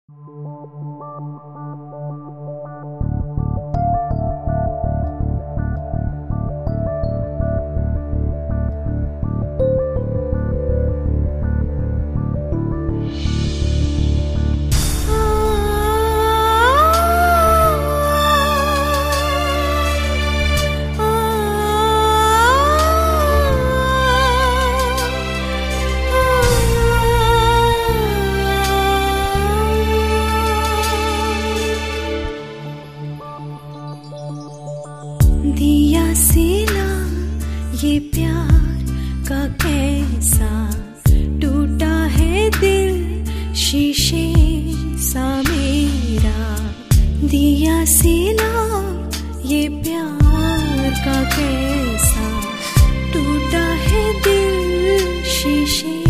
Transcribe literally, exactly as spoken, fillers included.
दिया सिला ये प्यार का कैसा टूटा है दिल शीशे सा मेरा। दिया सिला ये प्यार का कैसा टूटा है दिल शीशे